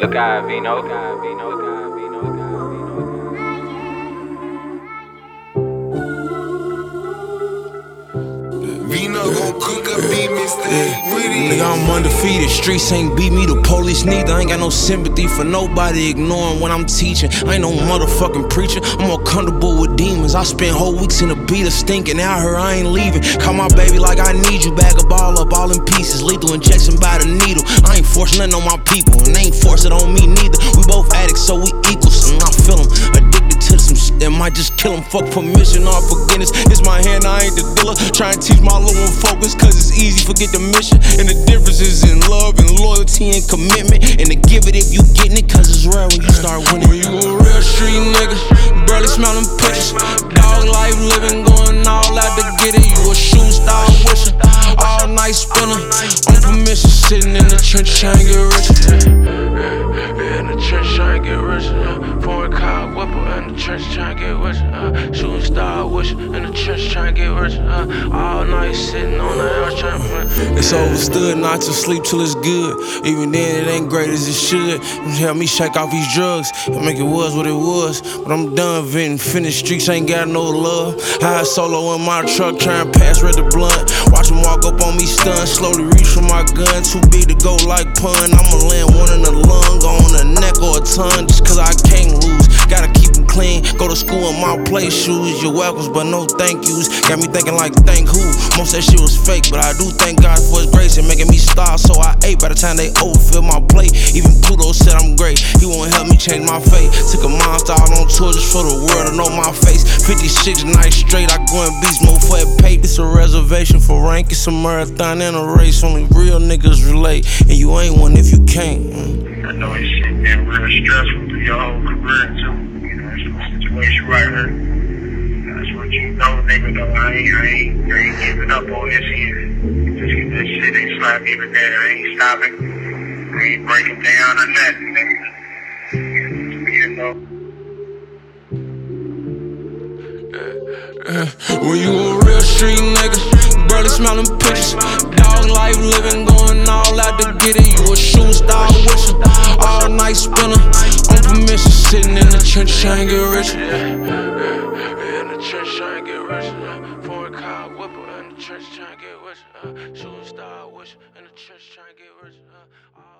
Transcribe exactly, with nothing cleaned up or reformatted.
God, Vino, God, Vino, God, Vino, God, Vino, God. Vino gon' cook up beat me, stay with it. Nigga, I'm undefeated. Streets ain't beat me, the police neither. I ain't got no sympathy for nobody ignoring when I'm teaching. I ain't no motherfucking preacher. I'm more comfortable with demons. I spent whole weeks in the beat of stinking. Out here, I ain't leaving. Call my baby like I need you. Bag a ball up all in pieces. Lethal injection by the needle. I ain't forcing nothing on my people, and they ain't forcing it on me neither. We both addicts, so we equal. So I feel them. Addicted to some shit that might just kill them. Fuck permission or forgiveness. It's my hand, I ain't the dealer. Try and teach my little one focus, cause it's easy, forget the mission. And the difference is in love and loyalty and commitment. And to give it if you getting it, cause it's rare when you start winning. When you a real street nigga, barely smell them pictures. Dog life living, going all out to get it. You a shooting star wisher, all night spinner. On permission, sitting in the trench trying to get rich. Yeah, in the trench trying to get rich. Foreign car whipper in the trench trying to get rich. Uh, shooting star wisher in the trench trying to get rich. Uh, all night sitting on the house trying to play. It's overstood not to sleep till it's good. Even then, it ain't great as it should. Help me shake off these drugs and make it was what it was. But I'm done venting. Finished streets ain't got no love. High solo in my truck trying to pass red the blunt. Watch him walk up on me stunned. Slowly reach for my gun. Too big to go like pun. I'ma land one in the lung, on the neck or a tongue. Just cause I can't lose. Gotta keep them clean. Go to school in my play shoes. You're welcomes, but no thank yous. Got me thinking like thank who. Most that shit was fake, but I do thank God for his grace and making me starve. So I ate by the time they overfill my plate. Even Pluto said I'm great. He won't help me change my fate. Took a monster out on tour just for the world to know my face. fifty-six nights straight, I go in beast mode for a pay. It's a reservation for rank. It's a marathon and a race. Only real niggas relate, and you ain't one if you can't. I know this shit been real stressful through your whole career too. You know, it's a situation right here. That's what you know, nigga. Though I ain't, I ain't, I ain't giving up on this here. Just get this shit ain't slap even there. I ain't stopping. I ain't breaking down or nothing, nigga. You know. Uh, when you a real street nigga, barely smell them pictures. Dog life living, going all out to get it. You a shooting star wisher, all night spinner. On permission, sitting in the trench trying to get rich. Yeah, in the trench trying to get rich. Foreign car whipper in the trench trying to get rich. Uh, shooting star wisher in the trench trying to get rich. Uh,